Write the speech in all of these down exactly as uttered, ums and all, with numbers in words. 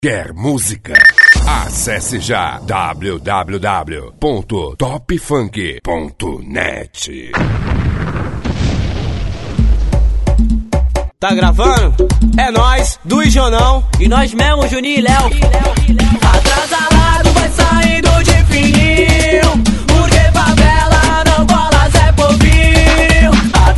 Quer música? Acesse já w w w ponto top funk ponto net. Tá gravando? É nós, do Ijonão. E nós mesmo, Juninho e Léo. Atrasalado vai saindo de fininho, porque favela não cola Zé Povinho.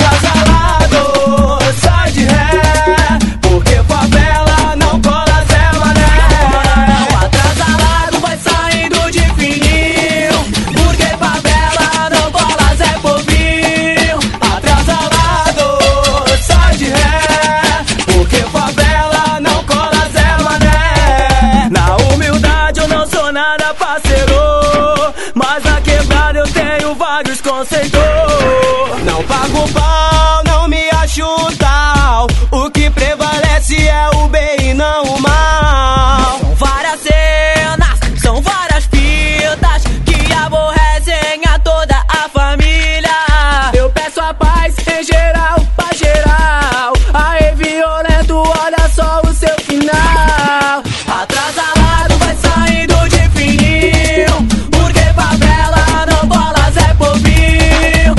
Atrasalado, sai de ré, porque favela não cola Zé Mané. Atrasalado vai saindo de fininho, porque favela não cola Zé Povinho. Atrasalado, sai de ré, porque favela não cola Zé Mané. Na humildade eu não sou nada parceiro, mas na quebrada eu tenho vários conceitos. Não pago pau, não me acho tal, o que prevalece é o bem e não o mal. São várias cenas, são várias fitas que aborrecem a toda a família. Eu peço a paz em geral, pra geral. Aê, violento, olha só o seu final. Atrasalado vai saindo de fininho, porque favela não cola Zé Povinho.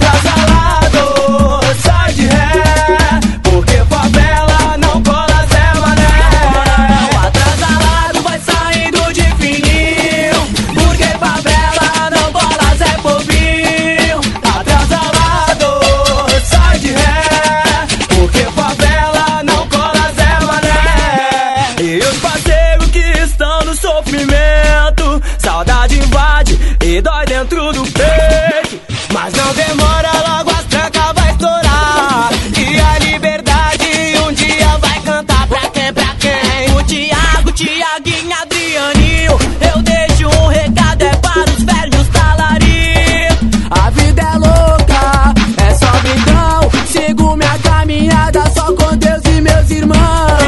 Atrasalado, sai de ré, porque favela não cola Zé Mané. Atrasalado vai saindo de fininho, porque favela não cola Zé Povinho. Atrasalado, sai de ré, porque favela não cola Zé Mané. E os parceiros que estão no sofrimento, saudade invade e dói dentro do peito. Mas não demora, logo as trancas vai estourar, e a liberdade um dia vai cantar. Pra quem, pra quem? O Thiago, Thiaguinho, Adrianinho, eu deixo um recado, é para os velhos talarico. A vida é louca, é só bridão, sigo minha caminhada só com Deus e meus irmãos.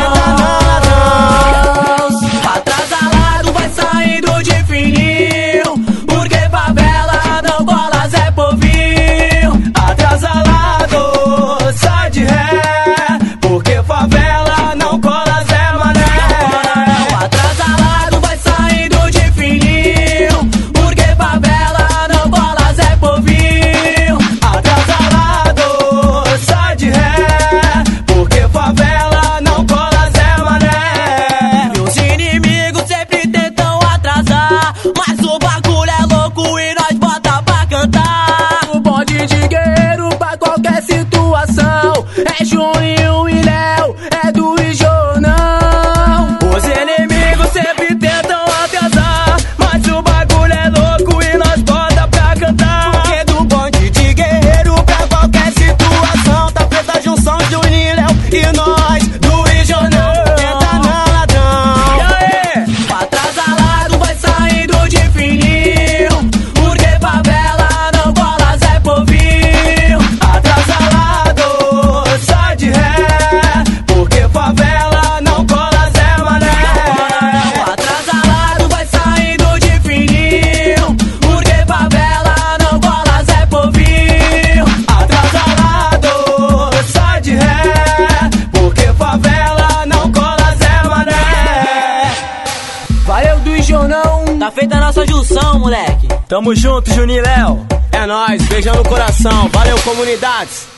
Atrasalado vai saindo de fininho, porque favela não cola Zé Povinho. Atrasalado, sai de ré, porque favela não cola Zé Mané. Atrasalado vai saindo de fininho, porque favela não cola Zé Povinho. Atrasalado, sai de ré, porque favela não cola Zé Mané. Meus inimigos sempre tentam atrasar, mas o bagulho é louco e nós bota pra cantar. O bonde de guerreiro pra qualquer situação é Juninho e Léo, é do Ijonão. Os inimigos sempre tentam atrasar, mas o bagulho é louco e nós bota pra cantar. Porque do bonde de guerreiro pra qualquer situação tá feita a junção de Juninho e Léo e nós do Ijonão. Entra na ladrão. E aí? Atrasalado vai saindo de fininho, porque favela não cola Zé Povinho. Atrasalado, sai de ré, porque favela não cola Zé Mané. Atrasalado vai saindo de fininho, porque favela não cola Zé Povinho. Atrasalado, sai de ré, porque favela não cola Zé Mané. Valeu do Ijonão. Tá feita a nossa junção, moleque. Tamo junto, Juninho e Léo. É nóis, beijão no coração. Valeu, comunidades.